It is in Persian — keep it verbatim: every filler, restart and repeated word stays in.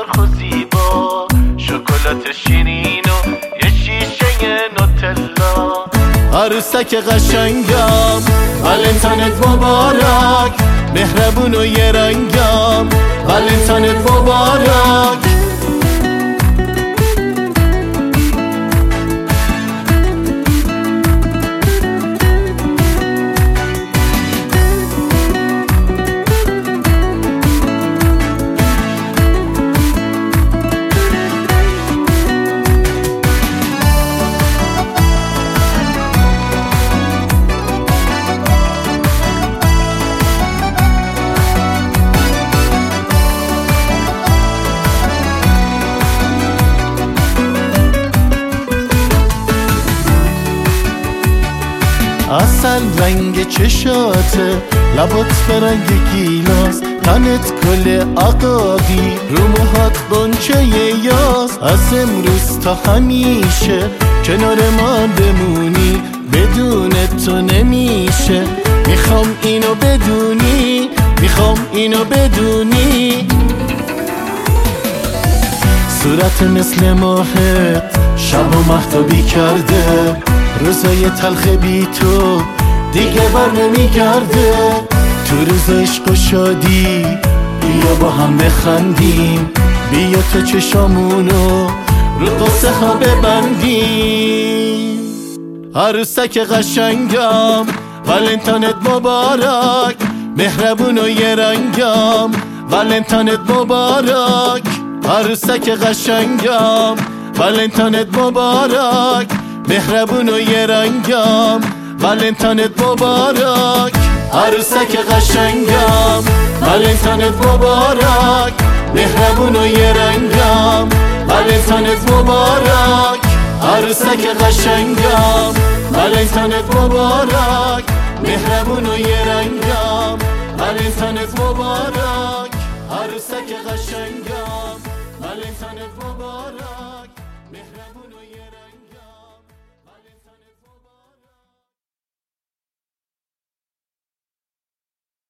سرخ و زیبا، شکلات شیرین و یه شیشه نوتلا. عروسک قشنگم ولنتاینت مبارک، مهربون و یه رنگم ولنتاینت مبارک. اصل رنگ چشاته، لبات برنگ گیلاس، تنت گل عقابی، رو موهات غنچه یاس. از امروز تا همیشه کنار من بمونی، بدون تو نمیشه. میخوام اینو بدونی، میخوام اینو بدونی. صورت مثل ماهت شب و مهتابی کرده، روزای تلخ بی تو دیگه بر نمیگرده. تو روز عشق و شادی بیا با هم بخندیم، بیا تو چشامونو رو قصه ها ببندیم. عروسک قشنگم ولنتاینت مبارک، مهربون و یه رنگم ولنتاینت مبارک. عروسک قشنگم ولنتاینت مبارک، مهربون و یه رنگم ولنتاینت مبارک. عروسک قشنگم ولنتاینت مبارک، مهربون و یه رنگم ولنتاینت مبارک. عروسک قشنگم ولنتاینت مبارک، مهربون و یه رنگم ولنتاینت مبارک. عروسک قشنگم ولنتاینت مبارک.